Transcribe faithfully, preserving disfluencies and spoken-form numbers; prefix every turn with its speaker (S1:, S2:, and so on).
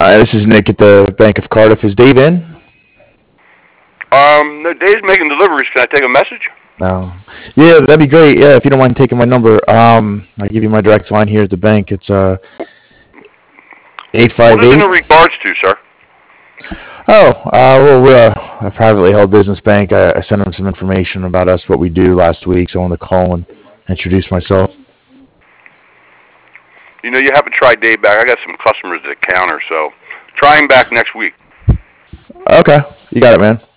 S1: Uh, this is Nick at the Bank of Cardiff. Is Dave in?
S2: Um, no, Dave's making deliveries. Can I take a message?
S1: No. Yeah, that'd be great. Yeah, if you don't mind taking my number, um, I'll give you my direct line here at the bank. It's uh eight
S2: What
S1: five
S2: is it
S1: eight.
S2: in regards to, sir?
S1: Oh, uh, well, we're a, a privately held business bank. I, I sent them some information about us, what we do last week, so I wanted to call and introduce myself.
S2: You know, you haven't tried Dave back. I got some customers at the counter, so try him back next week.
S1: Okay, you got it, man.